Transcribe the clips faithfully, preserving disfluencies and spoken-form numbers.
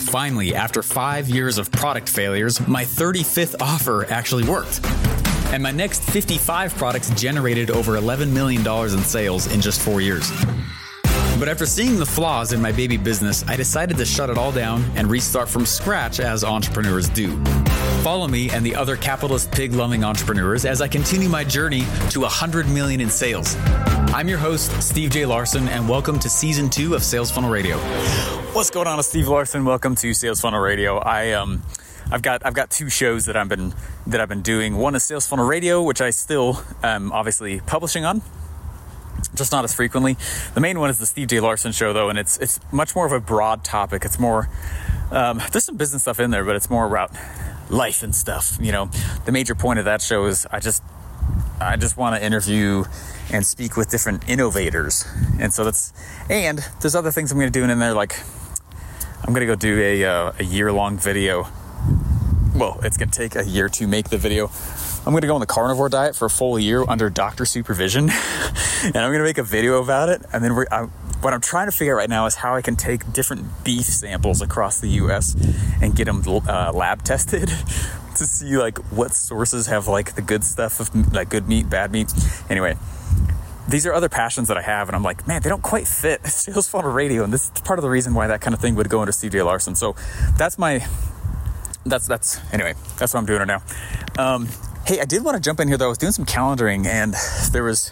Finally, after five years of product failures, my thirty-fifth offer actually worked. And my next fifty-five products generated over eleven million dollars in sales in just four years. But after seeing the flaws in my baby business, I decided to shut it all down and restart from scratch as entrepreneurs do. Follow me and the other capitalist pig-loving entrepreneurs as I continue my journey to one hundred million in sales. I'm your host, Steve J. Larson, and welcome to Season two of Sales Funnel Radio. What's going on? It's Steve Larson. Welcome to Sales Funnel Radio. I um, I've got I've got two shows that I've been that I've been doing. One is Sales Funnel Radio, which I still am obviously publishing on, just not as frequently. The main one is the Steve J. Larson Show, though, and it's it's much more of a broad topic. It's more um, there's some business stuff in there, but it's more about life and stuff. You know, the major point of that show is I just I just want to interview and speak with different innovators, and so that's and there's other things I'm going to do in there, like I'm going to go do a uh, a year long video. Well, it's going to take a year to make the video. I'm going to go on the carnivore diet for a full year under doctor supervision, and I'm going to make a video about it. And then we're, I, what I'm trying to figure out right now is how I can take different beef samples across the U S and get them uh, lab tested to see like what sources have like the good stuff of like good meat, bad meat. Anyway, these are other passions that I have, and I'm like, man, they don't quite fit Sales Funnel Radio, and this is part of the reason why that kind of thing would go into Steve J. Larson. So that's my, that's that's anyway, that's what I'm doing right now. Um, hey, I did want to jump in here though. I was doing some calendaring, and there was,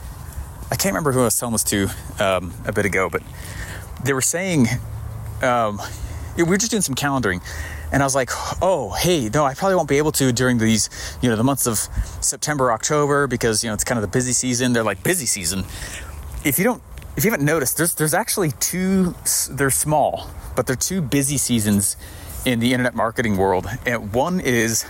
I can't remember who I was telling this to um, a bit ago, but they were saying, um, we were just doing some calendaring. And I was like, oh, hey, no, I probably won't be able to during these, you know, the months of September, October, because, you know, it's kind of the busy season. They're like busy season. If you don't, if you haven't noticed, there's there's actually two, they're small, but they're two busy seasons in the internet marketing world. And one is,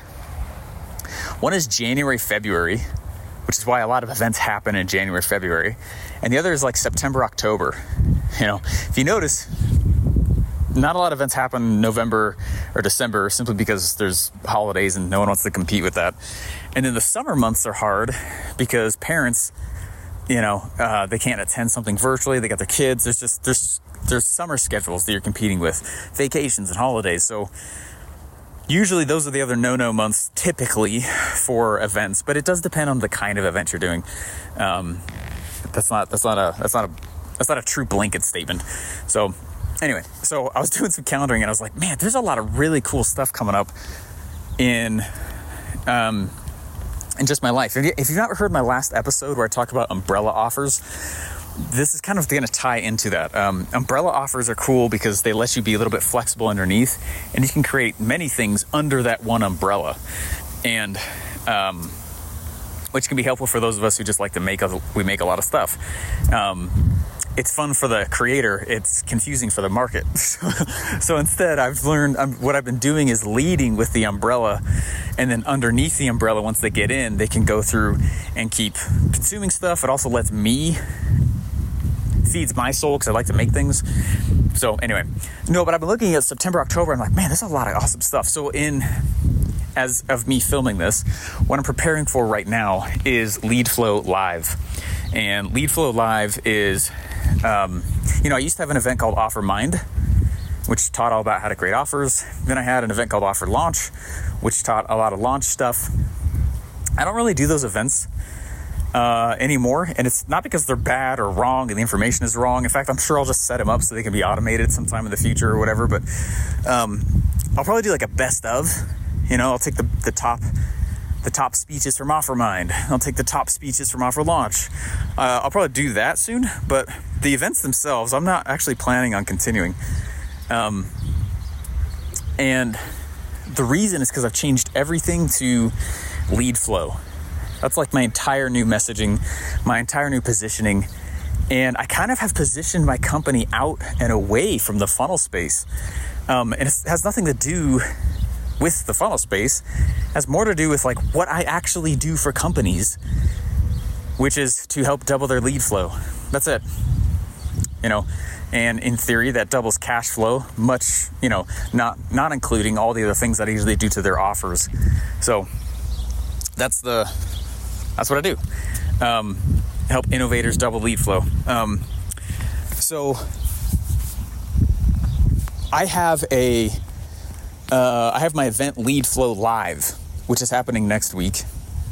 one is January, February, which is why a lot of events happen in January, February. And the other is like September, October. You know, if you notice, not a lot of events happen in November or December simply because there's holidays and no one wants to compete with that. And then the summer months are hard because parents, you know, uh, they can't attend something virtually. They got their kids. There's just, there's, there's summer schedules that you're competing with, vacations and holidays. So usually those are the other no-no months typically for events, but it does depend on the kind of event you're doing. Um, that's not, that's not a, that's not a, that's not a true blanket statement. So anyway, so I was doing some calendaring, and I was like, man, there's a lot of really cool stuff coming up in um, in just my life. If, you, if you've not heard my last episode where I talked about umbrella offers, this is kind of going to tie into that. Um, umbrella offers are cool because they let you be a little bit flexible underneath, and you can create many things under that one umbrella, and um, which can be helpful for those of us who just like to make a, we make a lot of stuff. Um, It's fun for the creator. It's confusing for the market. So instead, I've learned um, what I've been doing is leading with the umbrella, and then underneath the umbrella, once they get in, they can go through and keep consuming stuff. It also lets me, feeds my soul because I like to make things. So anyway, no, but I've been looking at September, October. I'm like, man, there's a lot of awesome stuff. So in, as of me filming this, what I'm preparing for right now is LeadFlow Live. And LeadFlow Live is, um, you know, I used to have an event called OfferMind, which taught all about how to create offers. Then I had an event called Offer Launch, which taught a lot of launch stuff. I don't really do those events uh, anymore, and it's not because they're bad or wrong and the information is wrong. In fact, I'm sure I'll just set them up so they can be automated sometime in the future or whatever. But um, I'll probably do like a best of. You know, I'll take the, the top the top speeches from OfferMind. I'll take the top speeches from Offer Launch. Uh, I'll probably do that soon, but the events themselves, I'm not actually planning on continuing. Um, and the reason is because I've changed everything to LeadFlow. That's like my entire new messaging, my entire new positioning. And I kind of have positioned my company out and away from the funnel space. Um, and it has nothing to do with the funnel space. It has more to do with like what I actually do for companies, which is to help double their lead flow. That's it. You know, and in theory that doubles cash flow, much, you know, not not including all the other things that I usually do to their offers. So that's the that's what I do. Um, help innovators double lead flow. Um, so I have a, uh, I have my event Lead Flow Live, which is happening next week.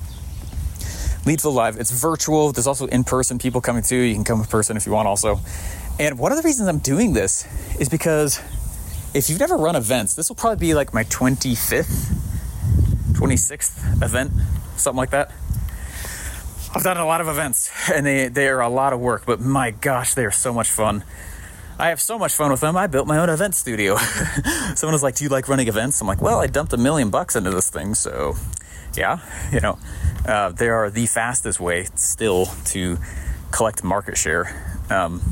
Lead Flow Live, it's virtual. There's also in-person people coming too. You can come in person if you want also. And one of the reasons I'm doing this is because if you've never run events, this will probably be like my twenty-fifth, twenty-sixth event, something like that. I've done a lot of events and they, they are a lot of work, but my gosh, they are so much fun. I have so much fun with them. I built my own event studio. Someone was like, do you like running events? I'm like, well, I dumped a million bucks into this thing. So yeah, you know, uh, they are the fastest way still to collect market share. Um,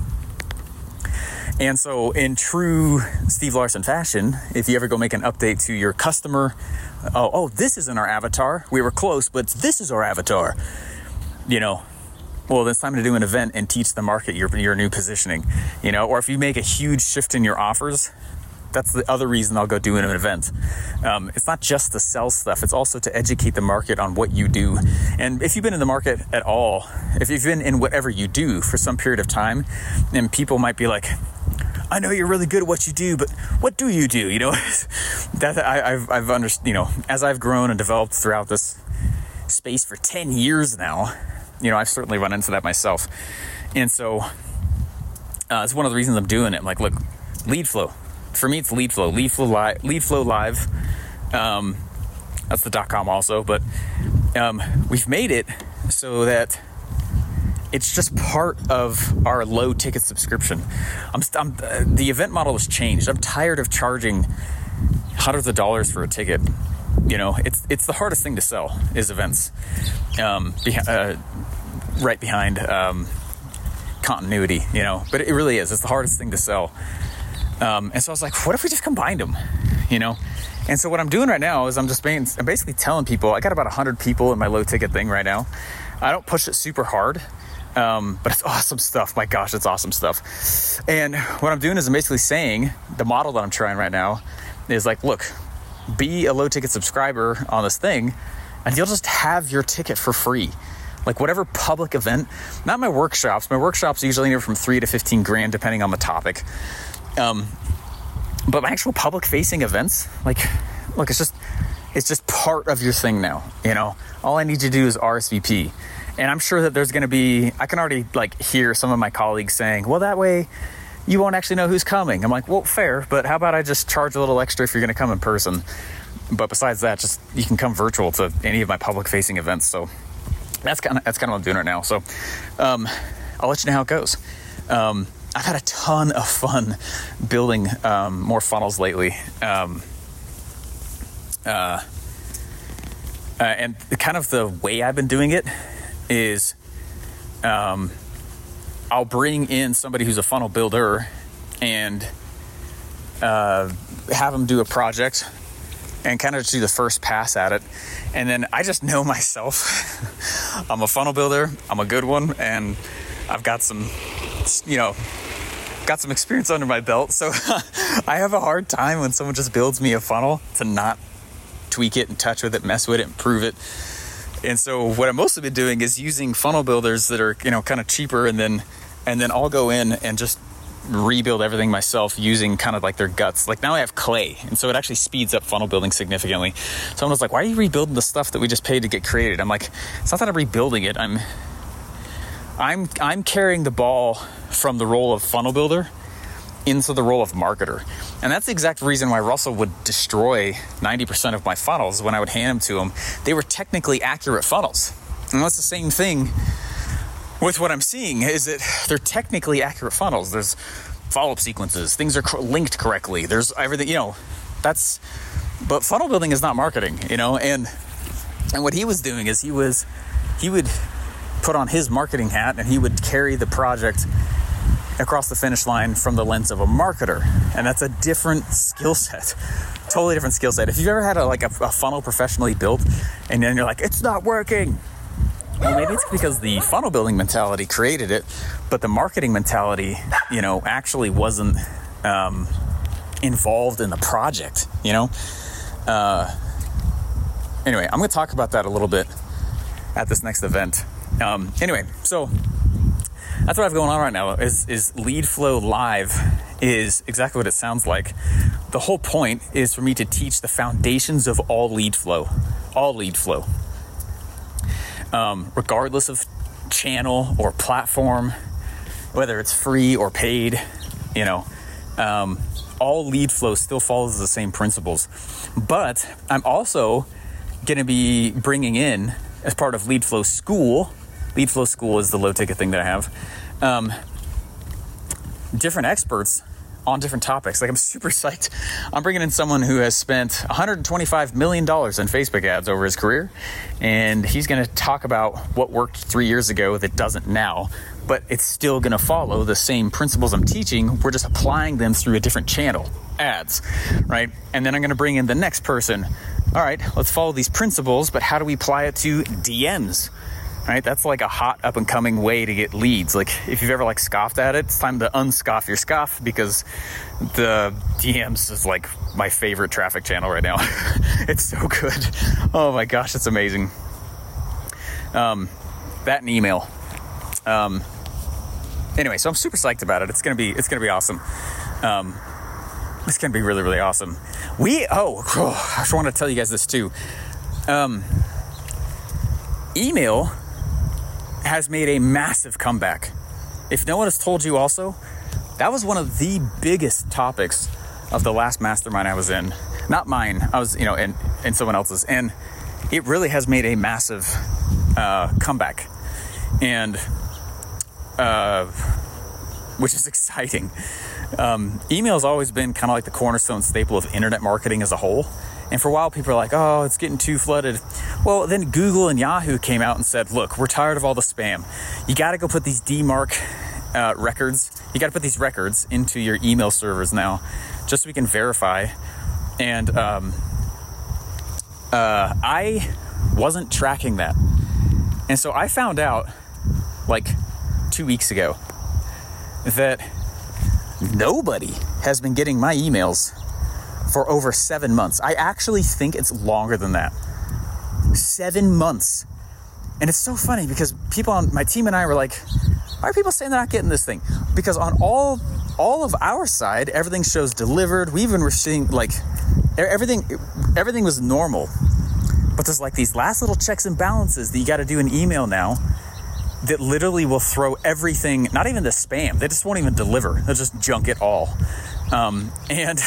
And so in true Steve Larson fashion, if you ever go make an update to your customer, oh, oh, this isn't our avatar. We were close, but this is our avatar. You know, well, then it's time to do an event and teach the market your, your new positioning, you know, or if you make a huge shift in your offers, that's the other reason I'll go do an event. Um, it's not just to sell stuff. It's also to educate the market on what you do. And if you've been in the market at all, if you've been in whatever you do for some period of time, then people might be like, I know you're really good at what you do, but what do you do? You know, that I, I've, I've understood, you know, as I've grown and developed throughout this space for ten years now, you know, I've certainly run into that myself. And so uh, it's one of the reasons I'm doing it. I'm like, look, lead flow. For me, it's lead flow, lead flow live, lead flow live. Um, that's the .com also, but um, we've made it so that it's just part of our low ticket subscription. I'm, I'm uh, the event model has changed. I'm tired of charging hundreds of dollars for a ticket. You know, it's it's the hardest thing to sell is events. Um, behi- uh, right behind um, continuity, you know, but it really is. It's the hardest thing to sell. Um, and so I was like, what if we just combined them, you know? And so what I'm doing right now is I'm just being, I'm basically telling people, I got about one hundred people in my low ticket thing right now. I don't push it super hard. Um, but it's awesome stuff. My gosh, it's awesome stuff. And what I'm doing is I'm basically saying the model that I'm trying right now is like, look, be a low ticket subscriber on this thing and you'll just have your ticket for free. Like whatever public event, not my workshops. My workshops usually anywhere from three to fifteen grand, depending on the topic. Um, but my actual public facing events, like, look, it's just, it's just part of your thing now. You know, all I need to do is R S V P. And I'm sure that there's going to be, I can already like hear some of my colleagues saying, well, that way you won't actually know who's coming. I'm like, well, fair, but how about I just charge a little extra if you're going to come in person? But besides that, just, you can come virtual to any of my public facing events. So that's kind of, that's kind of what I'm doing right now. So, um, I'll let you know how it goes. Um, I've had a ton of fun building, um, more funnels lately. Um, uh, uh, and kind of the way I've been doing it is um, I'll bring in somebody who's a funnel builder and uh, have them do a project and kind of do the first pass at it. And then I just know myself. I'm a funnel builder. I'm a good one. And I've got some, you know, got some experience under my belt. So I have a hard time when someone just builds me a funnel to not tweak it and touch with it, mess with it, improve it. And so what I've mostly been doing is using funnel builders that are, you know, kind of cheaper, and then and then I'll go in and just rebuild everything myself using kind of like their guts. Like now I have clay, and so it actually speeds up funnel building significantly. Someone was like, why are you rebuilding the stuff that we just paid to get created? I'm like, it's not that I'm rebuilding it. I'm I'm I'm carrying the ball from the role of funnel builder into the role of marketer. And that's the exact reason why Russell would destroy ninety percent of my funnels when I would hand them to him. They were technically accurate funnels. And that's the same thing with what I'm seeing, is that they're technically accurate funnels. There's follow-up sequences. Things are co- linked correctly. There's everything, you know, that's, but funnel building is not marketing, you know, and, and what he was doing is he was, he would put on his marketing hat and he would carry the project across the finish line from the lens of a marketer. And that's a different skill set, totally different skill set. If you've ever had a, like a, a funnel professionally built and then you're like, it's not working. Well, maybe it's because the funnel building mentality created it, but the marketing mentality, you know, actually wasn't um, involved in the project, you know? Uh, anyway, I'm going to talk about that a little bit at this next event. Um, anyway, so that's what I have going on right now is, is Lead Flow Live. is exactly what it sounds like. The whole point is for me to teach the foundations of all lead flow, all lead flow, um, regardless of channel or platform, whether it's free or paid, you know, um, all lead flow still follows the same principles. But I'm also going to be bringing in, as part of Lead Flow School, Lead Flow School is the low ticket thing that I have, um, different experts on different topics. Like, I'm super psyched. I'm bringing in someone who has spent one hundred twenty-five million dollars in Facebook ads over his career, and he's going to talk about what worked three years ago that doesn't now, but it's still going to follow the same principles I'm teaching. We're just applying them through a different channel, ads, right? And then I'm going to bring in the next person. All right, let's follow these principles, but how do we apply it to D Ms? Right? That's like a hot up and coming way to get leads. Like, if you've ever like scoffed at it, it's time to unscoff your scoff, because the D Ms is like my favorite traffic channel right now. It's so good. Oh my gosh, it's amazing. Um, that and email. Um, anyway, so I'm super psyched about it. It's gonna be, it's gonna be awesome. Um, it's gonna be really, really awesome. We, oh, oh I just want to tell you guys this too. Um, email has made a massive comeback. If no one has told you also, that was one of the biggest topics of the last mastermind I was in. Not mine. I was, you know, in, in someone else's. And it really has made a massive uh, comeback. And, uh, which is exciting. Um, email has always been kind of like the cornerstone staple of internet marketing as a whole. And for a while, people are like, oh, it's getting too flooded. Well, then Google and Yahoo came out and said, look, we're tired of all the spam. You got to go put these D MARC uh, records. You got to put these records into your email servers now, just so we can verify. And um, uh, I wasn't tracking that. And so I found out like two weeks ago that nobody has been getting my emails for over seven months. I actually think it's longer than that. Seven months. And it's so funny because people on my team and I were like, why are people saying they're not getting this thing? Because on all all of our side, everything shows delivered. We even were seeing like everything everything was normal. But there's like these last little checks and balances that you got to do in email now that literally will throw everything, not even the spam. They just won't even deliver. They'll just junk it all. Um, and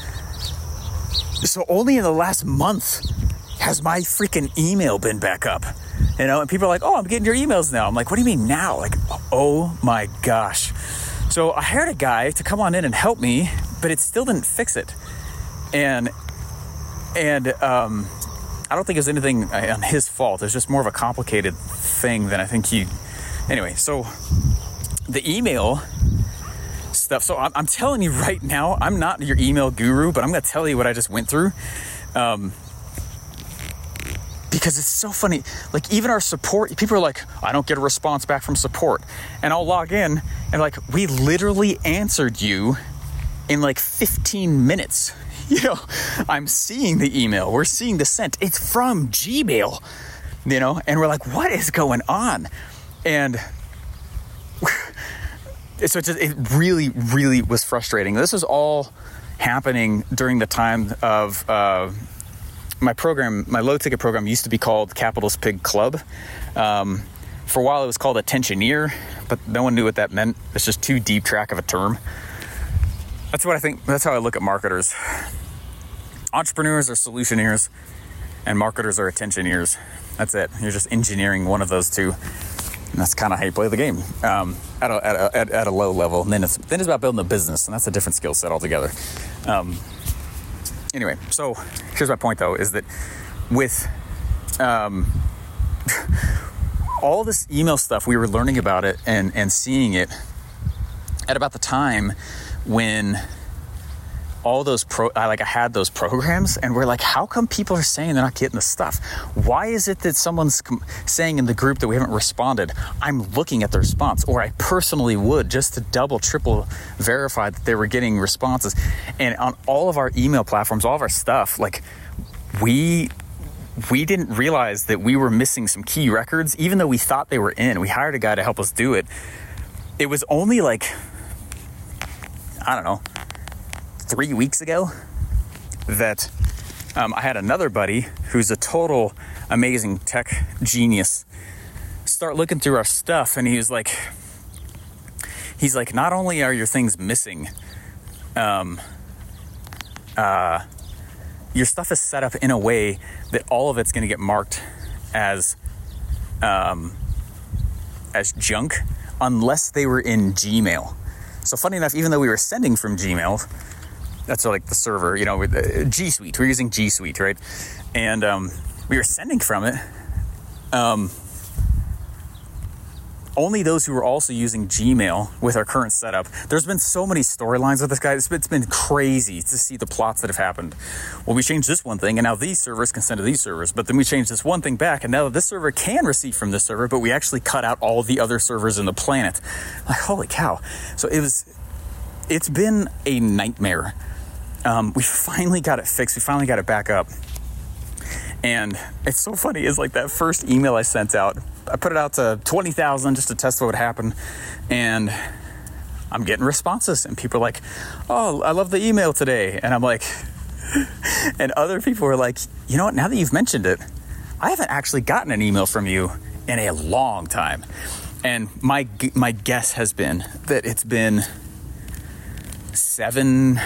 so only in the last month has my freaking email been back up, you know, and people are like, oh, I'm getting your emails now. I'm like, what do you mean now? Like, oh my gosh. So I hired a guy to come on in and help me, but it still didn't fix it. And, and, um, I don't think it was anything on his fault. It's just more of a complicated thing than I think he, anyway, so the email stuff. So I'm, I'm telling you right now, I'm not your email guru, but I'm going to tell you what I just went through. Um, because it's so funny. Like, even our support, people are like, I don't get a response back from support. And I'll log in and like, we literally answered you in like fifteen minutes. You know, I'm seeing the email. We're seeing the sent. It's from Gmail, you know, and we're like, what is going on? And so it, just, it really, really was frustrating. This was all happening during the time of uh, my program. My low ticket program used to be called Capitalist Pig Club. Um, for a while, it was called Attentioneer, but no one knew what that meant. It's just too deep track of a term. That's what I think. That's how I look at marketers. Entrepreneurs are solutioneers, and marketers are attentioneers. That's it. You're just engineering one of those two, and that's kind of how you play the game um, at, a, at, a, at, at a low level. And then it's then it's about building a business, and that's a different skill set altogether. Um, anyway, so here's my point, though, is that with um, all this email stuff, we were learning about it and and seeing it at about the time when all those pro, I like I had those programs, and we're like, how come people are saying they're not getting the stuff? Why is it that someone's com- saying in the group that we haven't responded? I'm looking at the response, or I personally would, just to double, triple verify that they were getting responses. And on all of our email platforms, all of our stuff, like we we didn't realize that we were missing some key records, even though we thought they were in. We hired a guy to help us do it. It was only like, I don't know, three weeks ago that um, I had another buddy who's a total amazing tech genius start looking through our stuff, and he was like, he's like, not only are your things missing, um, uh, your stuff is set up in a way that all of it's going to get marked as, um, as junk unless they were in Gmail. So funny enough, even though we were sending from Gmail, that's like the server, you know, with uh, G Suite, we're using G Suite, right? And, um, we were sending from it, um, only those who are also using Gmail with our current setup. There's been so many storylines with this guy. It's been, it's been crazy to see the plots that have happened. Well, we changed this one thing, and now these servers can send to these servers. But then we changed this one thing back, and now this server can receive from this server, but we actually cut out all of the other servers in the planet. Like, holy cow. So it was, it's been a nightmare. Um, we finally got it fixed. We finally got it back up. And it's so funny, is like that first email I sent out, I put it out to twenty thousand just to test what would happen. And I'm getting responses, and people are like, oh, I love the email today. And I'm like, and other people are like, you know what, now that you've mentioned it, I haven't actually gotten an email from you in a long time. And my, my guess has been that it's been seven,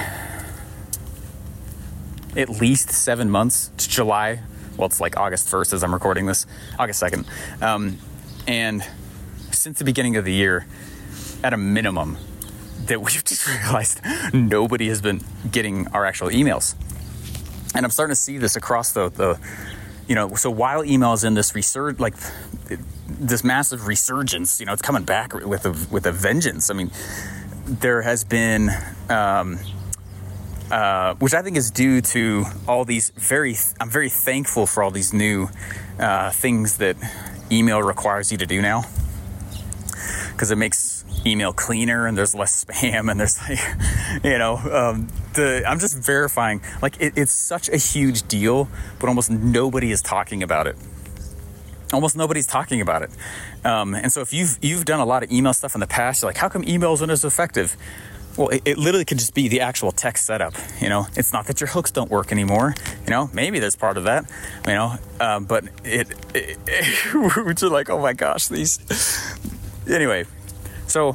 at least seven months to July. Well, it's like August first as I'm recording this, August second. Um, and since the beginning of the year, at a minimum, that we've just realized nobody has been getting our actual emails. And I'm starting to see this across the, the you know, so while email is in this resurg, like this massive resurgence, you know, it's coming back with a, with a vengeance. I mean, there has been, um, Uh, which I think is due to all these very, I'm very thankful for all these new uh, things that email requires you to do now, because it makes email cleaner and there's less spam and there's like, you know, um, the I'm just verifying, like it, it's such a huge deal, but almost nobody is talking about it. Almost nobody's talking about it. Um, and so if you've you've done a lot of email stuff in the past, you're like, how come email isn't as effective? Well, it, it literally could just be the actual text setup, you know. It's not that your hooks don't work anymore, you know. Maybe there's part of that, you know. Um, but it, it, it we're just like, oh my gosh, these. Anyway, so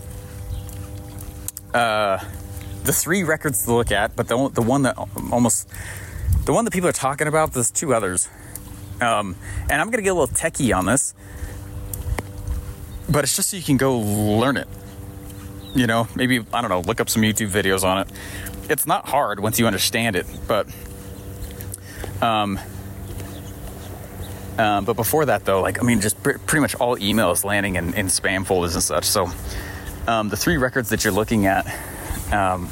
uh, the three records to look at, but the the one that almost the one that people are talking about, there's two others, um, and I'm gonna get a little techie on this, but it's just so you can go learn it. You know, maybe, I don't know, look up some YouTube videos on it. It's not hard once you understand it, but um, um, but before that, though, like, I mean, just pr- pretty much all emails landing in, in spam folders and such. So um, the three records that you're looking at, um,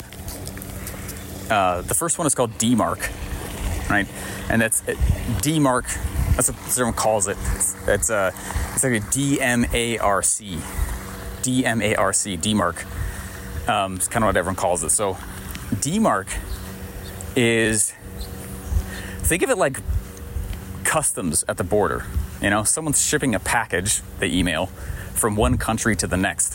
uh, the first one is called D MARC, right? And that's it, D MARC, that's what everyone calls it. It's, it's, uh, it's like a D M A R C. D M A R C, D MARC. Um, it's kind of what everyone calls it. So D MARC is, think of it like customs at the border. You know, someone's shipping a package, they email, from one country to the next.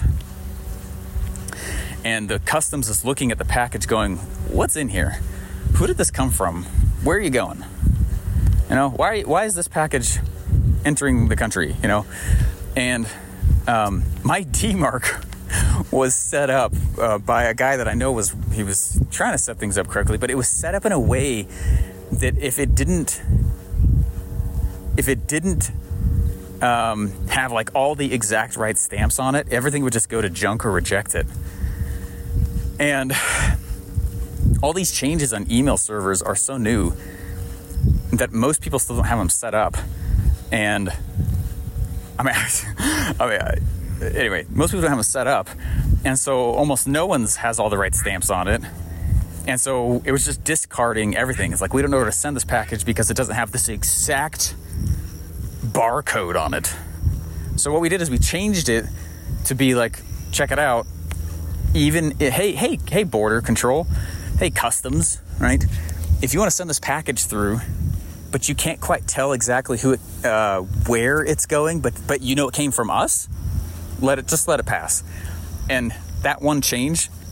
And the customs is looking at the package going, what's in here? Who did this come from? Where are you going? You know, why, why is this package entering the country? You know, and Um, my D MARC was set up uh, by a guy that I know was, he was trying to set things up correctly, but it was set up in a way that if it didn't, if it didn't um, have like all the exact right stamps on it, everything would just go to junk or reject it. And all these changes on email servers are so new that most people still don't have them set up. And I mean, I mean, I, anyway, most people don't have them set up, and so almost no one's has all the right stamps on it, and so it was just discarding everything. It's like, we don't know where to send this package because it doesn't have this exact barcode on it. So what we did is we changed it to be like, check it out, even, hey, hey, hey, border control, hey, customs, right? If you want to send this package through, but you can't quite tell exactly who it, uh, where it's going, but but you know it came from us, let it just let it pass. And that one change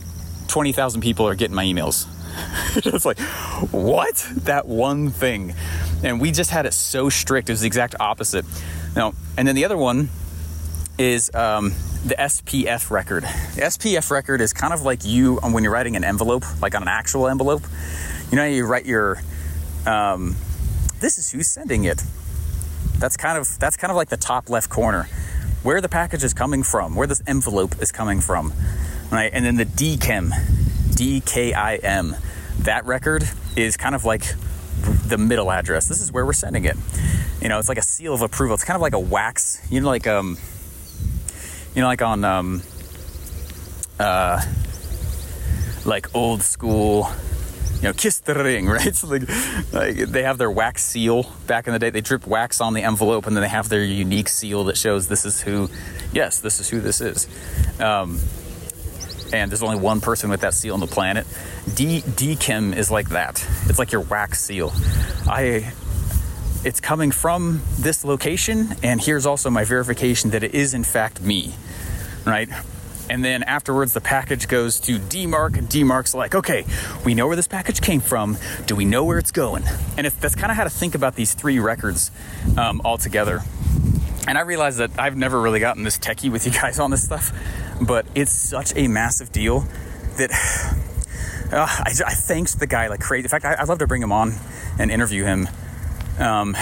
twenty thousand people are getting my emails. It's like, what? That one thing. And we just had it so strict. It was the exact opposite. Now, and then the other one is um, the S P F record. The S P F record is kind of like you when you're writing an envelope, like on an actual envelope. You know, you write your, um, this is who's sending it. That's kind of that's kind of like the top left corner, where the package is coming from, where this envelope is coming from, right? And then the D K I M, D K I M, that record is kind of like the middle address. This is where we're sending it. You know, it's like a seal of approval. It's kind of like a wax, you know, like um, you know, like on um, uh, like old school. You know, kiss the ring, right? So like, like they have their wax seal back in the day. They drip wax on the envelope, and then they have their unique seal that shows this is who, yes, this is who this is. Um, and there's only one person with that seal on the planet. D D K I M is like that. It's like your wax seal. I, it's coming from this location, and here's also my verification that it is in fact me, right? And then afterwards, the package goes to D MARC, and D MARC's like, okay, we know where this package came from. Do we know where it's going? And if, that's kind of how to think about these three records um, all together. And I realize that I've never really gotten this techie with you guys on this stuff, but it's such a massive deal that uh, I, I thanks the guy like crazy. In fact, I, I'd love to bring him on and interview him um,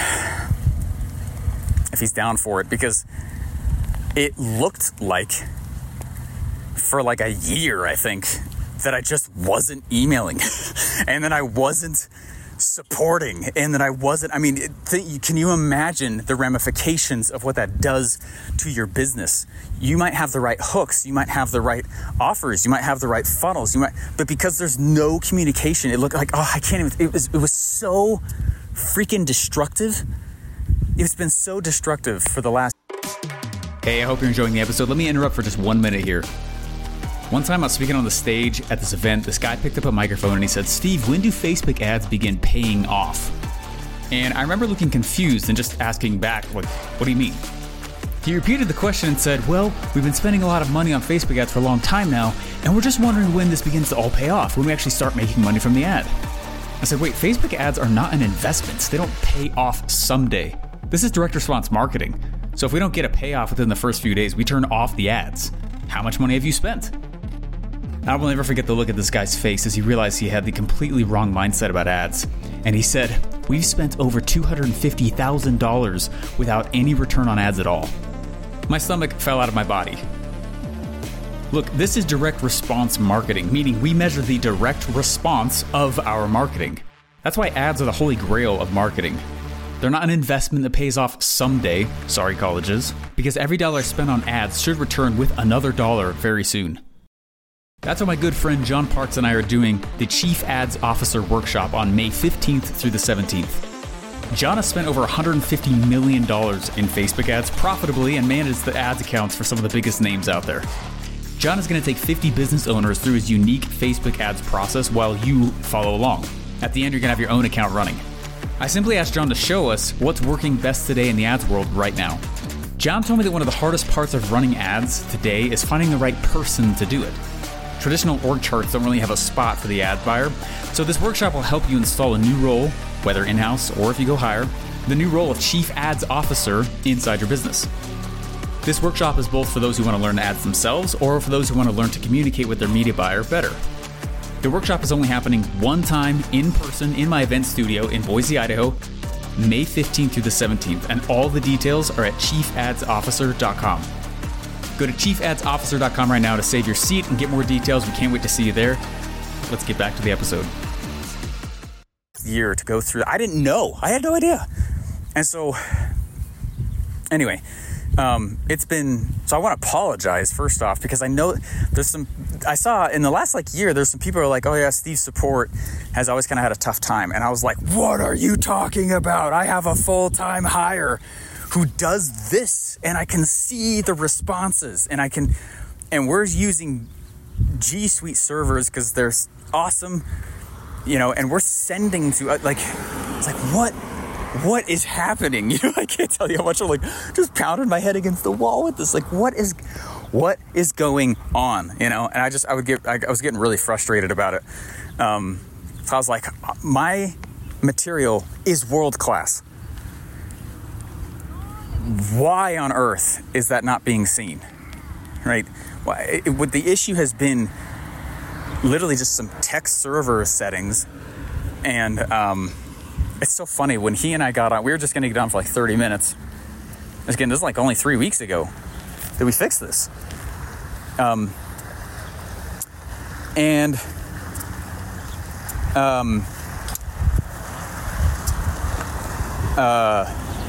if he's down for it, because it looked like for like a year, I think, that I just wasn't emailing and then I wasn't supporting and then I wasn't, I mean, th- can you imagine the ramifications of what that does to your business? You might have the right hooks, you might have the right offers, you might have the right funnels, you might, but because there's no communication, it looked like, oh, I can't even, it was, it was so freaking destructive. It's been so destructive for the last. Hey, I hope you're enjoying the episode. Let me interrupt for just one minute here. One time I was speaking on the stage at this event, this guy picked up a microphone and he said, Steve, when do Facebook ads begin paying off? And I remember looking confused and just asking back, like, what do you mean? He repeated the question and said, well, we've been spending a lot of money on Facebook ads for a long time now, and we're just wondering when this begins to all pay off, when we actually start making money from the ad. I said, wait, Facebook ads are not an investment. They don't pay off someday. This is direct response marketing. So if we don't get a payoff within the first few days, we turn off the ads. How much money have you spent? I will never forget the look at this guy's face as he realized he had the completely wrong mindset about ads. And he said, we've spent over two hundred fifty thousand dollars without any return on ads at all. My stomach fell out of my body. Look, this is direct response marketing, meaning we measure the direct response of our marketing. That's why ads are the holy grail of marketing. They're not an investment that pays off someday, sorry colleges, because every dollar spent on ads should return with another dollar very soon. That's why my good friend John Parks and I are doing the Chief Ads Officer Workshop on May fifteenth through the seventeenth. John has spent over one hundred fifty million dollars in Facebook ads profitably and managed the ads accounts for some of the biggest names out there. John is going to take fifty business owners through his unique Facebook ads process while you follow along. At the end, you're going to have your own account running. I simply asked John to show us what's working best today in the ads world right now. John told me that one of the hardest parts of running ads today is finding the right person to do it. Traditional org charts don't really have a spot for the ad buyer, so this workshop will help you install a new role, whether in-house or if you go hire, the new role of Chief Ads Officer inside your business. This workshop is both for those who want to learn ads themselves or for those who want to learn to communicate with their media buyer better. The workshop is only happening one time in person in my event studio in Boise, Idaho, May fifteenth through the seventeenth, and all the details are at chief ads officer dot com. Go to chief ads officer dot com right now to save your seat and get more details. We can't wait to see you there. Let's get back to the episode. Year to go through. I didn't know. I had no idea. And so, anyway, um, it's been, so I want to apologize first off, because I know there's some, I saw in the last like year, there's some people who are like, oh yeah, Steve's support has always kind of had a tough time. And I was like, what are you talking about? I have a full-time hire who does this, and I can see the responses, and I can, and we're using G Suite servers because they're awesome, you know, and we're sending to, like, it's like, what, what is happening? You know, I can't tell you how much I'm like, just pounding my head against the wall with this. Like, what is, what is going on? You know, and I just, I would get, I, I was getting really frustrated about it. Um, so I was like, my material is world class. Why on earth is that not being seen? Right? Well, it, what the issue has been literally just some text server settings. And um, it's so funny, when he and I got on, we were just going to get on for like thirty minutes. Again, this is like only three weeks ago that we fixed this. Um, and um, uh,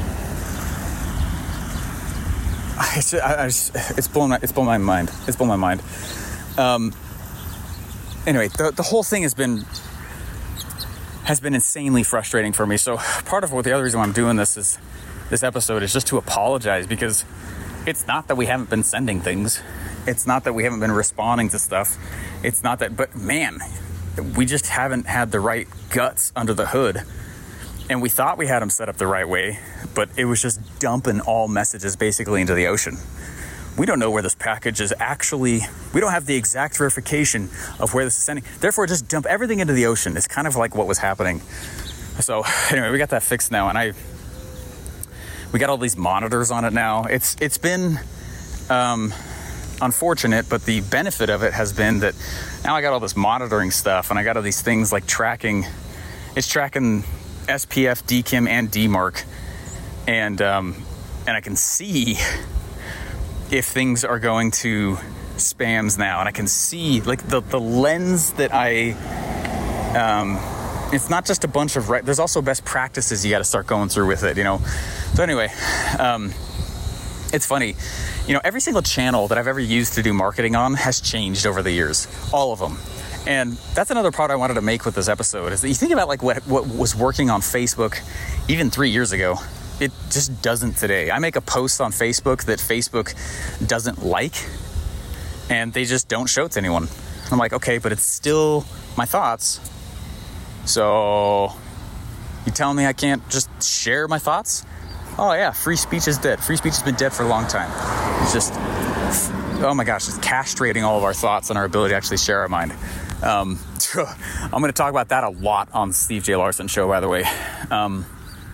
it's, I, I just, it's blown my, it's blown my mind. It's blown my mind. Um, anyway, the the whole thing has been has been insanely frustrating for me. So part of what the other reason why I'm doing this is this episode is just to apologize, because it's not that we haven't been sending things. It's not that we haven't been responding to stuff. It's not that, but man, we just haven't had the right guts under the hood. And we thought we had them set up the right way, but it was just dumping all messages basically into the ocean. We don't know where this package is actually, we don't have the exact verification of where this is sending. Therefore, just dump everything into the ocean. It's kind of like what was happening. So anyway, we got that fixed now, and I, we got all these monitors on it now. It's It's been um, unfortunate, but the benefit of it has been that now I got all this monitoring stuff, and I got all these things like tracking, it's tracking S P F, D K I M, and D MARC, and um, and I can see if things are going to spams now, and I can see like the the lens that I um it's not just a bunch of re- there's also best practices you got to start going through with it, you know. So anyway, um it's funny, you know, every single channel that I've ever used to do marketing on has changed over the years, all of them. And that's another part I wanted to make with this episode, is that you think about like what what was working on Facebook even three years ago. It just doesn't today. I make a post on Facebook that Facebook doesn't like, and they just don't show it to anyone. I'm like, okay, but it's still my thoughts. So you telling me I can't just share my thoughts? Oh yeah, free speech is dead. Free speech has been dead for a long time. It's just, oh my gosh, it's castrating all of our thoughts and our ability to actually share our mind. Um, I'm going to talk about that a lot on Steve J. Larson show, by the way. Um,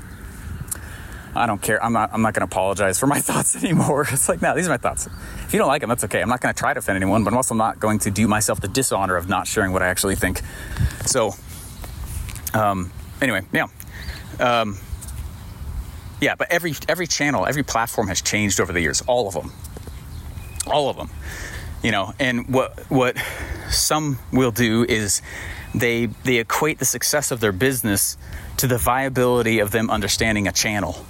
I don't care. I'm not, I'm not going to apologize for my thoughts anymore. It's like, no, these are my thoughts. If you don't like them, that's okay. I'm not going to try to offend anyone, but I'm also not going to do myself the dishonor of not sharing what I actually think. So, um, anyway, yeah. Um, yeah, but every, every channel, every platform has changed over the years. All of them. All of them. You know, and what, what some will do is they, they equate the success of their business to the viability of them understanding a channel.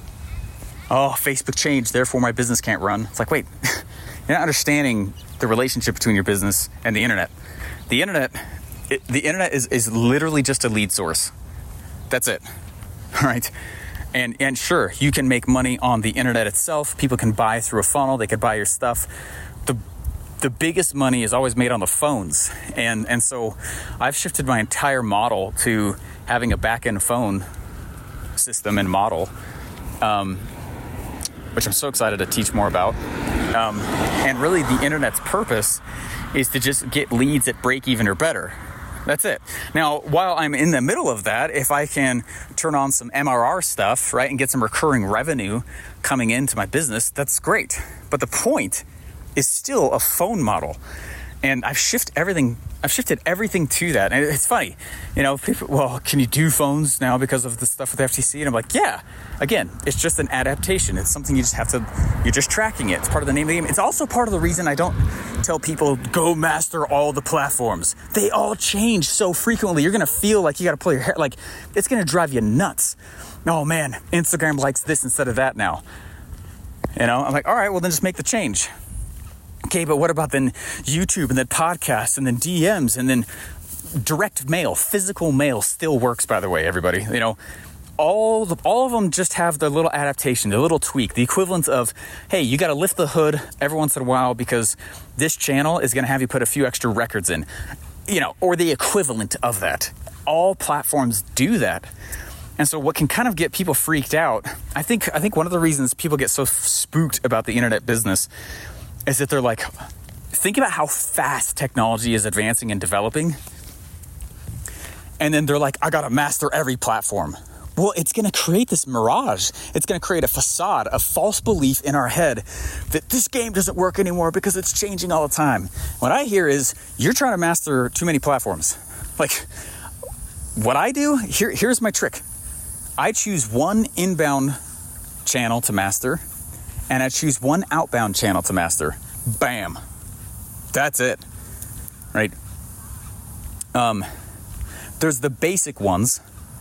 Oh, Facebook changed, therefore my business can't run. It's like, wait, you're not understanding the relationship between your business and the internet. The internet, it, the internet is, is literally just a lead source. That's it. All right. And, and sure, you can make money on the internet itself. People can buy through a funnel. They could buy your stuff. The, the biggest money is always made on the phones. And, and so I've shifted my entire model to having a back-end phone system and model, um, which I'm so excited to teach more about. Um, and really the internet's purpose is to just get leads at break even or better. That's it. Now, while I'm in the middle of that, if I can turn on some M R R stuff, right, and get some recurring revenue coming into my business, that's great. But the point is still a phone model. And I've shifted everything. I've shifted everything to that. And it's funny, you know, people, well, can you do phones now because of the stuff with the F T C? And I'm like, yeah, again, it's just an adaptation. It's something you just have to, you're just tracking it. It's part of the name of the game. It's also part of the reason I don't tell people, go master all the platforms. They all change so frequently. You're going to feel like you got to pull your hair. Like, it's going to drive you nuts. Oh man, Instagram likes this instead of that now. You know, I'm like, all right, well then just make the change. Okay, but what about then YouTube and then podcasts and then D Ms and then direct mail? Physical mail still works, by the way, everybody. You know, all the, all of them just have their little adaptation, their little tweak, the equivalent of, hey, you got to lift the hood every once in a while because this channel is going to have you put a few extra records in, you know, or the equivalent of that. All platforms do that. And so what can kind of get people freaked out, I think, I think one of the reasons people get so spooked about the internet business is that they're like, think about how fast technology is advancing and developing. And then they're like, I got to master every platform. Well, it's going to create this mirage. It's going to create a facade, a false belief in our head that this game doesn't work anymore because it's changing all the time. What I hear is you're trying to master too many platforms. Like, what I do, here, here's my trick. I choose one inbound channel to master, and I choose one outbound channel to master. Bam. That's it. Right? Um, there's the basic ones.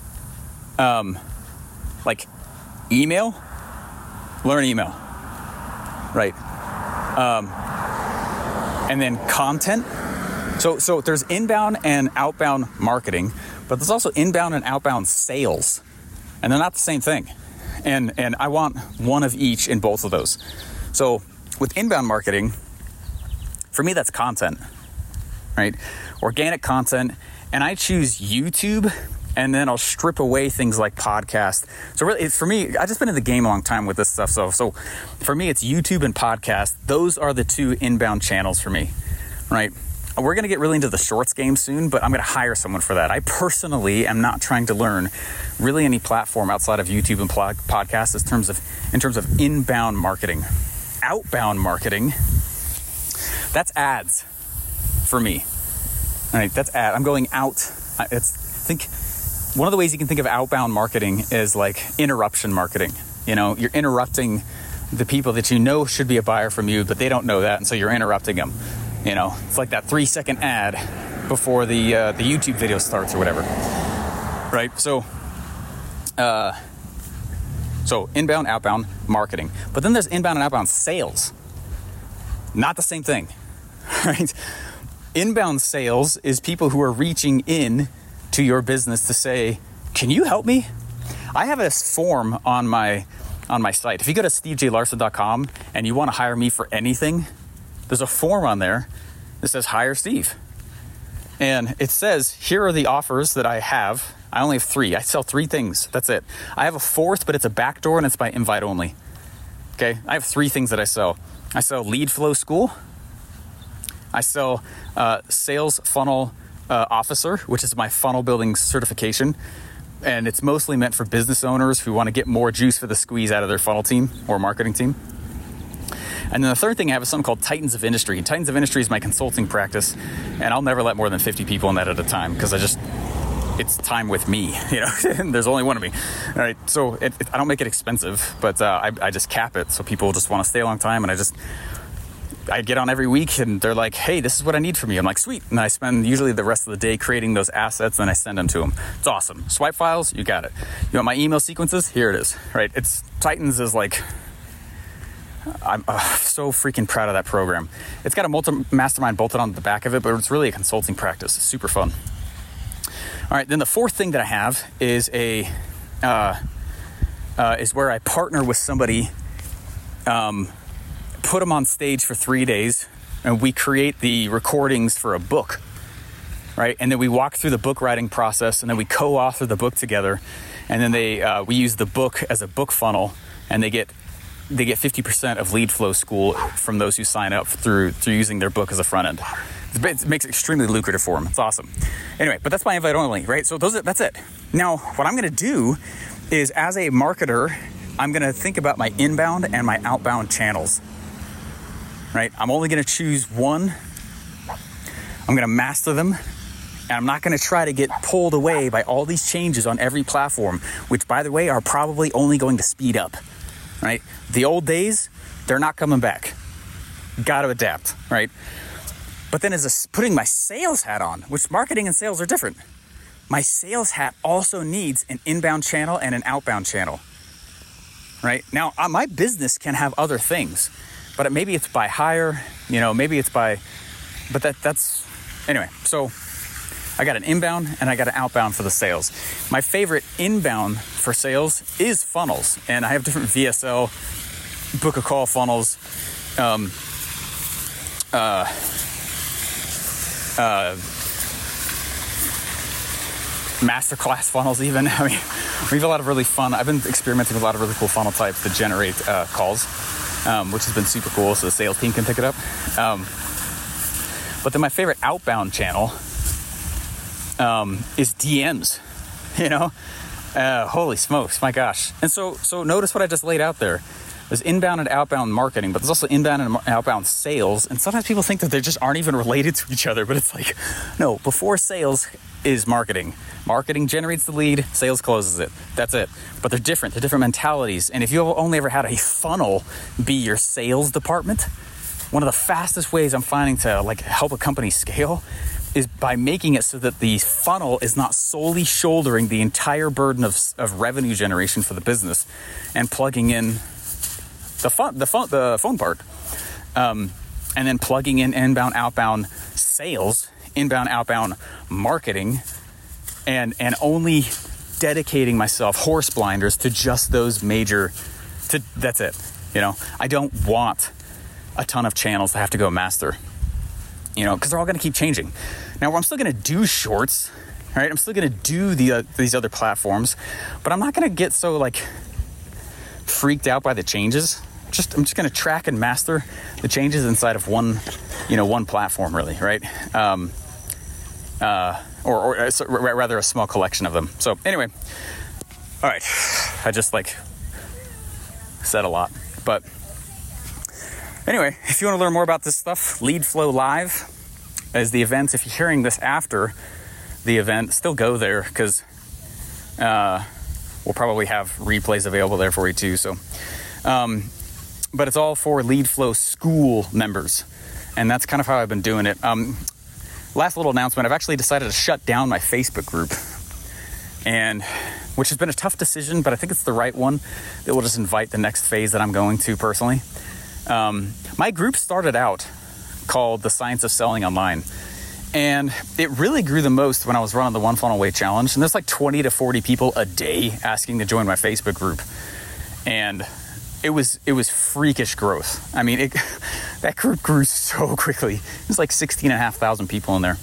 Um, like email, learn email, right? Um, and then content. So, so there's inbound and outbound marketing, but there's also inbound and outbound sales, and they're not the same thing. And, and I want one of each in both of those. So with inbound marketing, for me, that's content, right? Organic content. And I choose YouTube, and then I'll strip away things like podcast. So really, for me, I've just been in the game a long time with this stuff. So, so for me, it's YouTube and podcast. Those are the two inbound channels for me, right? We're going to get really into the shorts game soon, but I'm going to hire someone for that. I personally am not trying to learn really any platform outside of YouTube and podcasts in terms of, in terms of inbound marketing. Outbound marketing, that's ads for me. All right, that's ad. I'm going out. It's, I think one of the ways you can think of outbound marketing is like interruption marketing. You know, you're interrupting the people that you know should be a buyer from you, but they don't know that, and so you're interrupting them. You know, it's like that three second ad before the uh, the YouTube video starts or whatever, right? So, uh, so inbound, outbound marketing, but then there's inbound and outbound sales. Not the same thing, right? Inbound sales is people who are reaching in to your business to say, can you help me? I have a form on my on my site. If you go to steve j larson dot com and you want to hire me for anything, there's a form on there that says hire Steve. And it says, here are the offers that I have. I only have three. I sell three things. That's it. I have a fourth, but it's a backdoor and it's by invite only. Okay, I have three things that I sell. I sell Lead Flow School. I sell uh, Sales Funnel uh, Officer, which is my funnel building certification. And it's mostly meant for business owners who want to get more juice for the squeeze out of their funnel team or marketing team. And then the third thing I have is something called Titans of Industry. And Titans of Industry is my consulting practice. And I'll never let more than fifty people in that at a time because I just, it's time with me, you know, there's only one of me. All right. So it, it, I don't make it expensive, but uh, I, I just cap it. So people just want to stay a long time. And I just, I get on every week and they're like, hey, this is what I need from you. I'm like, sweet. And I spend usually the rest of the day creating those assets and I send them to them. It's awesome. Swipe files, you got it. You want my email sequences? Here it is, right? It's Titans is like, I'm uh, so freaking proud of that program. It's got a multi mastermind bolted on the back of it, but it's really a consulting practice. It's super fun. All right. Then the fourth thing that I have is a, uh, uh, is where I partner with somebody, um, put them on stage for three days and we create the recordings for a book, right? And then we walk through the book writing process and then we co-author the book together. And then they, uh, we use the book as a book funnel and they get, they get fifty percent of Lead Flow School from those who sign up through, through using their book as a front end. It makes it extremely lucrative for them. It's awesome. Anyway, but that's my invite only, right? So those are, that's it. Now, what I'm going to do is as a marketer, I'm going to think about my inbound and my outbound channels. Right? I'm only going to choose one. I'm going to master them. And I'm not going to try to get pulled away by all these changes on every platform, which, by the way, are probably only going to speed up. Right? The old days, they're not coming back. Got to adapt. Right? But then as a, putting my sales hat on, which marketing and sales are different, my sales hat also needs an inbound channel and an outbound channel. Right? Now, uh, my business can have other things. But maybe it's by hire, you know, maybe it's by, but that that's, anyway. So I got an inbound and I got an outbound for the sales. My favorite inbound for sales is funnels. And I have different V S L, book a call funnels, um, uh, uh, masterclass funnels even. I mean, we have a lot of really fun, I've been experimenting with a lot of really cool funnel types to generate uh, calls. um, which has been super cool. So the sales team can pick it up. Um, but then my favorite outbound channel um, is D Ms. You know, uh, holy smokes, my gosh. And so, so notice what I just laid out there. There's inbound and outbound marketing, but there's also inbound and outbound sales. And sometimes people think that they just aren't even related to each other, but it's like, no, before sales is marketing. Marketing generates the lead, sales closes it. That's it. But they're different. They're different mentalities. And if you've only ever had a funnel be your sales department, one of the fastest ways I'm finding to like help a company scale is by making it so that the funnel is not solely shouldering the entire burden of, of revenue generation for the business and plugging in the fun, the phone, the phone part, um, and then plugging in inbound, outbound sales, inbound, outbound marketing, and and only dedicating myself horse blinders to just those major. To that's it. You know, I don't want a ton of channels to have to go master. You know, because they're all going to keep changing. Now, I'm still going to do shorts, right? I'm still going to do the uh, these other platforms, but I'm not going to get so like freaked out by the changes. Just I'm just going to track and master the changes inside of one, you know, one platform, really, right? Um, uh, or, or uh, so, r- rather a small collection of them. So anyway, all right, I just like said a lot, but anyway, if you want to learn more about this stuff, Leadflow Live is the event. If you're hearing this after the event, still go there because uh, we'll probably have replays available there for you too. So. Um, But it's all for Leadflow school members. And that's kind of how I've been doing it. Um, last little announcement, I've actually decided to shut down my Facebook group. And which has been a tough decision, but I think it's the right one that will just invite the next phase that I'm going to personally. Um, my group started out called The Science of Selling Online. And it really grew the most when I was running the One Funnel Away Challenge. And there's like twenty to forty people a day asking to join my Facebook group. And It was it was freakish growth. I mean, it, that group grew so quickly. There's like sixteen and a half thousand people in there.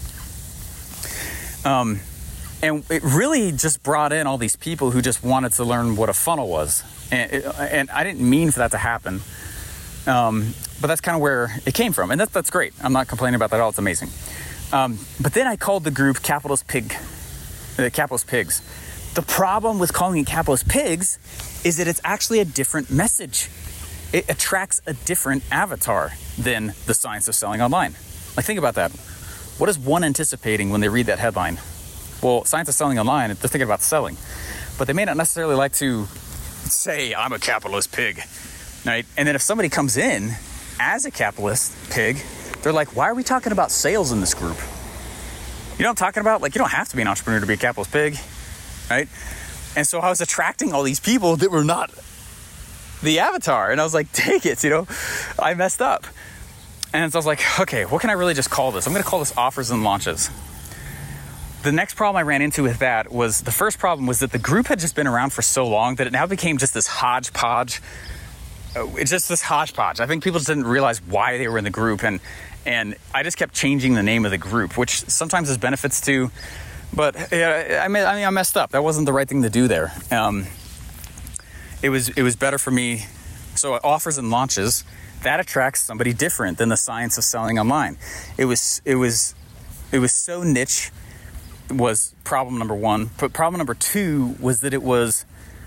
Um, and it really just brought in all these people who just wanted to learn what a funnel was. And, it, and I didn't mean for that to happen. Um, but that's kind of where it came from. And that, that's great. I'm not complaining about that at all. It's amazing. Um, but then I called the group Capitalist Pig, uh, Capitalist Pigs. The problem with calling it Capitalist Pigs is that it's actually a different message. It attracts a different avatar than the Science of Selling Online. Like, think about that. What is one anticipating when they read that headline? Well, Science of Selling Online, they're thinking about selling. But they may not necessarily like to say, I'm a capitalist pig, right? And then if somebody comes in as a capitalist pig, they're like, why are we talking about sales in this group? You know what I'm talking about? Like, you don't have to be an entrepreneur to be a capitalist pig. Right? And so I was attracting all these people that were not the avatar. And I was like, take it, you know, I messed up. And so I was like, okay, what can I really just call this? I'm going to call this offers and launches. The next problem I ran into with that was the first problem was that the group had just been around for so long that it now became just this hodgepodge. It's just this hodgepodge. I think people just didn't realize why they were in the group. And, and I just kept changing the name of the group, which sometimes has benefits to. But yeah, I mean, I mean, I messed up. That wasn't the right thing to do there. Um, it was it was better for me. So offers and launches, that attracts somebody different than the Science of Selling Online. It was it was it was so niche. Was problem number one. But problem number two was that it was.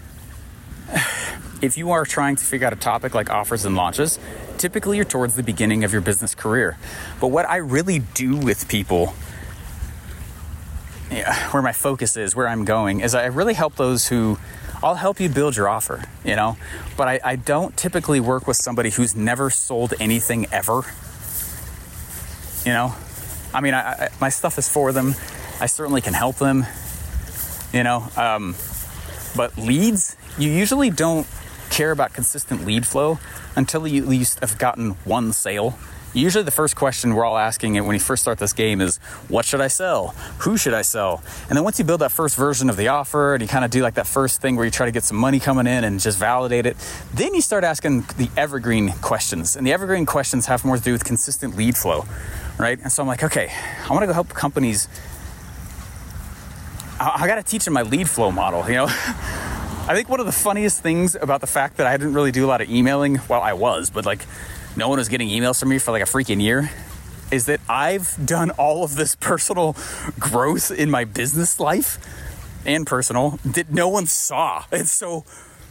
If you are trying to figure out a topic like offers and launches, typically you're towards the beginning of your business career. But what I really do with people. Yeah, where my focus is, where I'm going, is I really help those who, I'll help you build your offer, you know, but I, I don't typically work with somebody who's never sold anything ever, you know, I mean, I, I, my stuff is for them. I certainly can help them, you know, um, but leads, you usually don't care about consistent lead flow until you at least have gotten one sale. Usually the first question we're all asking it when you first start this game is, what should I sell? Who should I sell? And then once you build that first version of the offer and you kind of do like that first thing where you try to get some money coming in and just validate it, then you start asking the evergreen questions. And the evergreen questions have more to do with consistent lead flow, right? And so I'm like, okay, I want to go help companies. I, I got to teach them my lead flow model, you know? I think one of the funniest things about the fact that I didn't really do a lot of emailing, well, I was, but like no one was getting emails from me for like a freaking year, is that I've done all of this personal growth in my business life and personal that no one saw. And so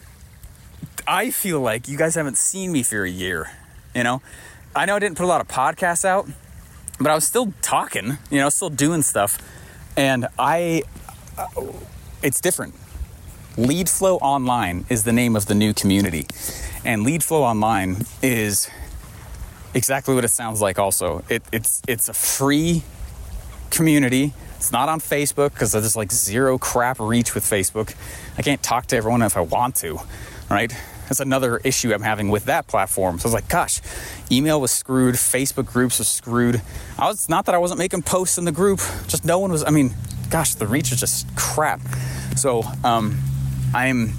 I feel like you guys haven't seen me for a year, you know? I know I didn't put a lot of podcasts out, but I was still talking, you know, still doing stuff. And I, uh, it's different. Lead Flow Online is the name of the new community. And Lead Flow Online is exactly what it sounds like also. It, it's it's a free community. It's not on Facebook because there's like zero crap reach with Facebook. I can't talk to everyone if I want to, right? That's another issue I'm having with that platform. So I was like, gosh, email was screwed. Facebook groups was screwed. I was, not that I wasn't making posts in the group, just no one was, I mean, gosh, the reach is just crap. So um, I'm,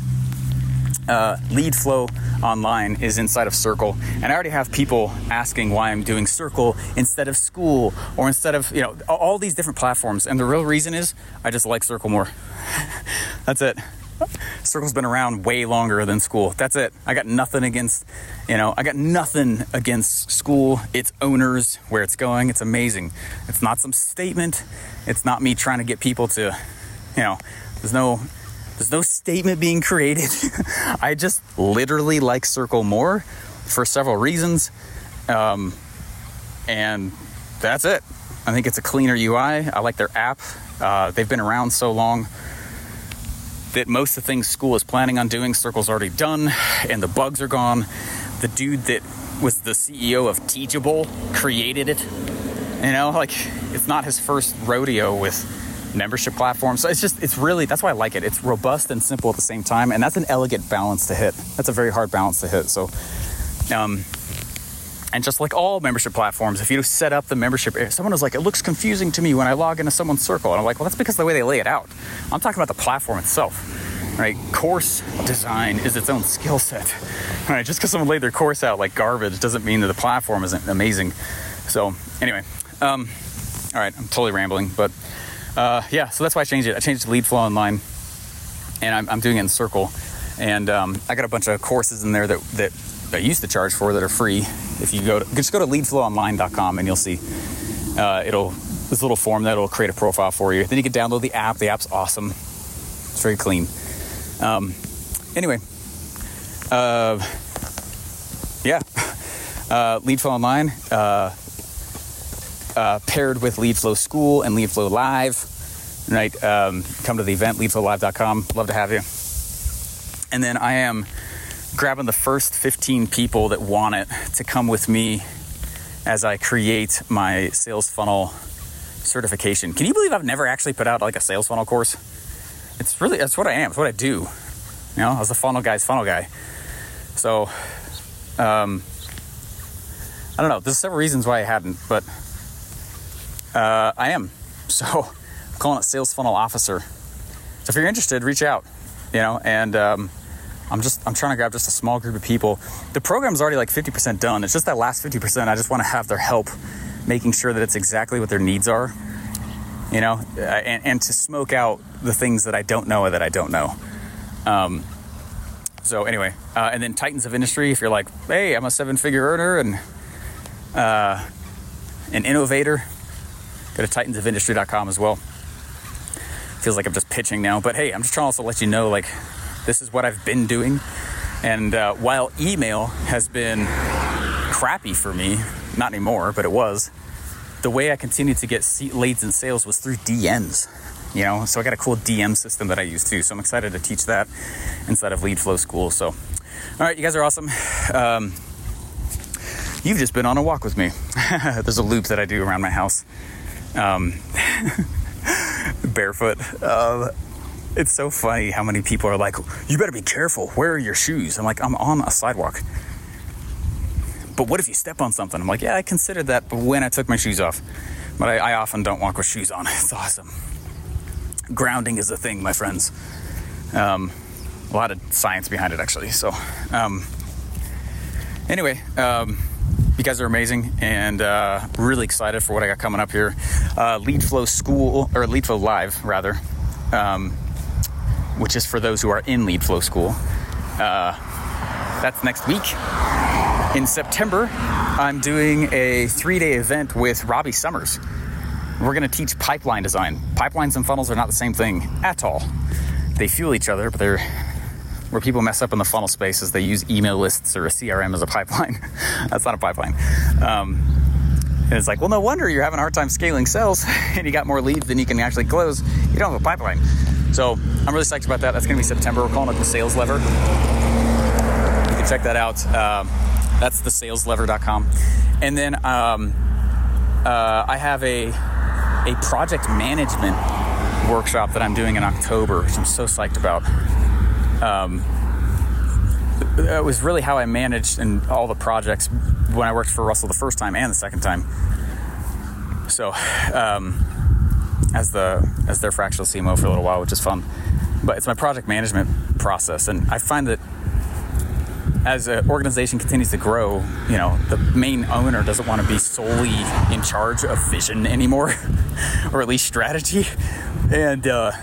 uh, Lead Flow Online is inside of Circle. And I already have people asking why I'm doing Circle instead of School or instead of, you know, all these different platforms. And the real reason is I just like Circle more. That's it. Circle's been around way longer than School. That's it. I got nothing against, you know, I got nothing against School, its owners, where it's going. It's amazing. It's not some statement. It's not me trying to get people to, you know, there's no, there's no statement being created. I just literally like Circle more for several reasons. Um, and that's it. I think it's a cleaner U I. I like their app. Uh, they've been around so long that most of the things School is planning on doing, Circle's already done, and the bugs are gone. The dude that was the C E O of Teachable created it. You know, like, it's not his first rodeo with membership platforms. So it's just, it's really, that's why I like it. It's robust and simple at the same time, and that's an elegant balance to hit. That's a very hard balance to hit. So, um, and just like all membership platforms, if you set up the membership, someone was like, it looks confusing to me when I log into someone's Circle. And I'm like, well, that's because of the way they lay it out. I'm talking about the platform itself, right? Course design is its own skill set, right? Just because someone laid their course out like garbage doesn't mean that the platform isn't amazing. So anyway, um, all right, I'm totally rambling, but uh, yeah, so that's why I changed it. I changed it to Lead Flow Online, and I'm, I'm doing it in Circle. And um, I got a bunch of courses in there that, that I used to charge for that are free. If you go to, just go to lead flow online dot com and you'll see uh, it'll this little form that will create a profile for you. Then you can download the app. The app's awesome. It's very clean. Um, anyway, uh, yeah, uh, Lead Flow Online uh, uh, paired with Lead Flow School and Lead Flow Live. Right, um, come to the event, lead flow live dot com. Love to have you. And then I am grabbing the first fifteen people that want it to come with me as I create my sales funnel certification. Can you believe I've never actually put out like a sales funnel course? It's really, that's what I am. It's what I do. You know, I was the funnel guy's funnel guy. So, um, I don't know. There's several reasons why I hadn't, but uh, I am. So, I'm calling it Sales Funnel Officer. So if you're interested, reach out, you know, and um, I'm just, I'm trying to grab just a small group of people. The program's already like fifty percent done. It's just that last fifty percent. I just want to have their help making sure that it's exactly what their needs are, you know, uh, and, and to smoke out the things that I don't know that I don't know. Um, so anyway, uh, and then Titans of Industry, if you're like, hey, I'm a seven figure earner and uh, an innovator, go to titans of industry dot com as well. Feels like I'm just pitching now, but hey, I'm just trying to also let you know, like, this is what I've been doing. And uh, while email has been crappy for me, not anymore, but it was, the way I continued to get leads and sales was through D Ms, you know? So I got a cool D M system that I use too. So I'm excited to teach that inside of Lead Flow School. So, all right, you guys are awesome. Um, you've just been on a walk with me. There's a loop that I do around my house. Um, barefoot. Uh, It's so funny how many people are like, you better be careful. Where are your shoes? I'm like, I'm on a sidewalk. But what if you step on something? I'm like, yeah, I considered that when I took my shoes off. But I, I often don't walk with shoes on. It's awesome. Grounding is a thing, my friends. Um, a lot of science behind it, actually. So, um, anyway, um, you guys are amazing and uh, really excited for what I got coming up here. Uh, Lead Flow School, or Lead Flow Live, rather. Um, which is for those who are in Lead Flow School. Uh, that's next week. In September, I'm doing a three-day event with Robbie Summers. We're going to teach pipeline design. Pipelines and funnels are not the same thing at all. They fuel each other, but they're where people mess up in the funnel space is they use email lists or a C R M as a pipeline. That's not a pipeline. Um, and it's like, well, no wonder you're having a hard time scaling sales and you got more leads than you can actually close. You don't have a pipeline. So I'm really psyched about that. That's going to be September. We're calling it the Sales Lever. You can check that out. Um, that's the sales lever dot com. And then um, uh, I have a, a project management workshop that I'm doing in October, which I'm so psyched about. Um, it was really how I managed in all the projects when I worked for Russell the first time and the second time. So, um, as the as their fractional C M O for a little while, which is fun. But it's my project management process, and I find that as an organization continues to grow, you know, the main owner doesn't want to be solely in charge of vision anymore, or at least strategy, and uh,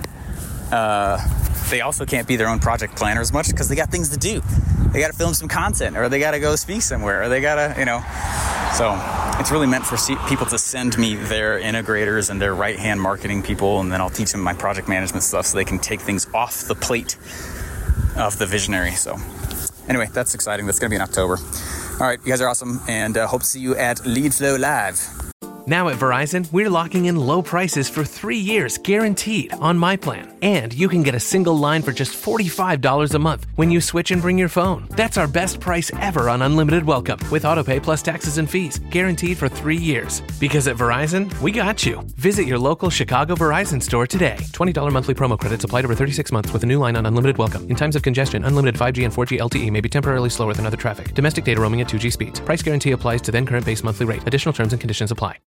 uh. They also can't be their own project planner as much because they got things to do. They got to film some content, or they got to go speak somewhere, or they got to, you know. So it's really meant for people to send me their integrators and their right-hand marketing people, and then I'll teach them my project management stuff so they can take things off the plate of the visionary. So anyway, that's exciting. That's going to be in October. All right, you guys are awesome, and uh, hope to see you at LeadFlow Live. Now at Verizon, we're locking in low prices for three years guaranteed on my plan. And you can get a single line for just forty-five dollars a month when you switch and bring your phone. That's our best price ever on unlimited welcome with autopay plus taxes and fees, guaranteed for three years. Because at Verizon, we got you. Visit your local Chicago Verizon store today. twenty dollars monthly promo credits applied over thirty-six months with a new line on unlimited welcome. In times of congestion, unlimited five G and four G L T E may be temporarily slower than other traffic. Domestic data roaming at two G speeds. Price guarantee applies to then current base monthly rate. Additional terms and conditions apply.